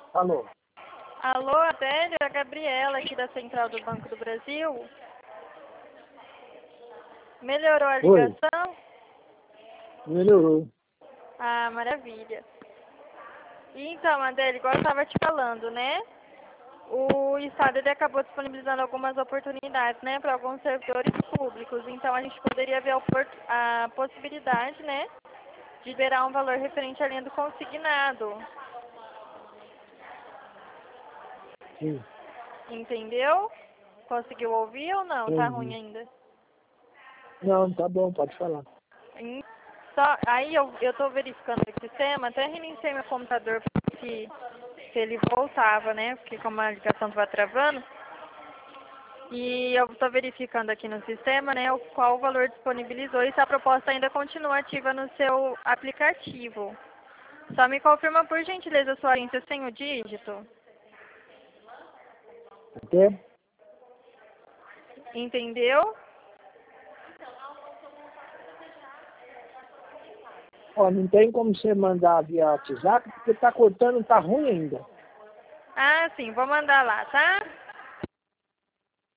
Alô? Alô, Adélio, é a Gabriela aqui da Central do Banco do Brasil. Melhorou a Oi, ligação? melhorou. Ah, maravilha. Então, Adélio, igual eu estava te falando, né? O Estado ele acabou disponibilizando algumas oportunidades, né, para alguns servidores públicos. Então, a gente poderia ver a possibilidade, né, de liberar um valor referente à linha do consignado. Sim, Entendeu? Conseguiu ouvir ou não? Tá ruim entendi. ainda? Não, tá bom, pode falar. Aí eu tô verificando aqui o sistema, até reiniciei meu computador para se ele voltava, né? Porque como a ligação estava travando. E eu estou verificando aqui no sistema, né, qual o valor disponibilizou e se a proposta ainda continua ativa no seu aplicativo. Só me confirma, por gentileza, a sua agência sem o dígito. Até? Entendeu? Ó, não tem como você mandar via WhatsApp, porque tá cortando, tá ruim ainda. Ah, sim, vou mandar lá, tá?